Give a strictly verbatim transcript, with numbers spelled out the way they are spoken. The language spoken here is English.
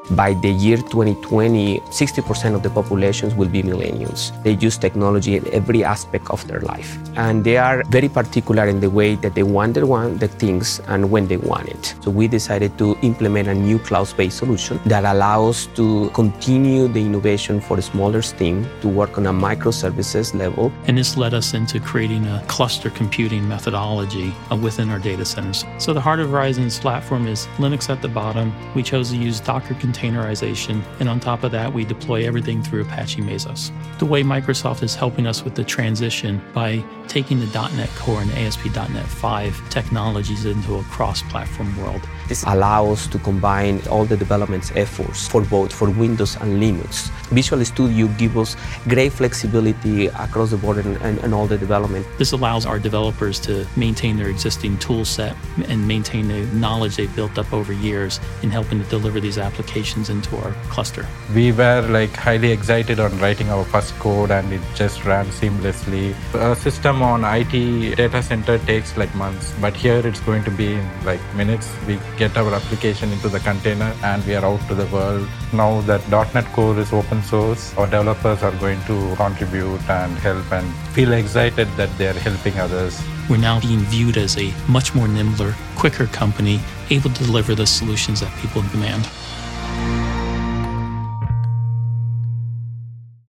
By the year twenty twenty, sixty percent of the populations will be millennials. They use technology in every aspect of their life. And they are very particular in the way that they want the, want the things and when they want it. So we decided to implement a new cloud-based solution that allows to continue the innovation for the smaller team to work on a microservices level. And this led us into creating a cluster computing methodology within our data centers. So the heart of Verizon's platform is Linux at the bottom. We chose to use Docker containerization, and on top of that, we deploy everything through Apache Mesos. The way Microsoft is helping us with the transition by taking the dot net Core and A S P dot net five technologies into a cross-platform world. This allows to combine all the development efforts for both for Windows and Linux. Visual Studio gives us great flexibility across the board and, and, and all the development. This allows our developers to maintain their existing tool set and maintain the knowledge they've built up over years in helping to deliver these applications into our cluster. We were like highly excited on writing our first code, and it just ran seamlessly. A system on I T data center takes like months, but here it's going to be in like minutes. We get our application into the container and we are out to the world. Now that .NET Core is open source, our developers are going to contribute and help and feel excited that they are helping others. We're now being viewed as a much more nimbler, quicker company, able to deliver the solutions that people demand.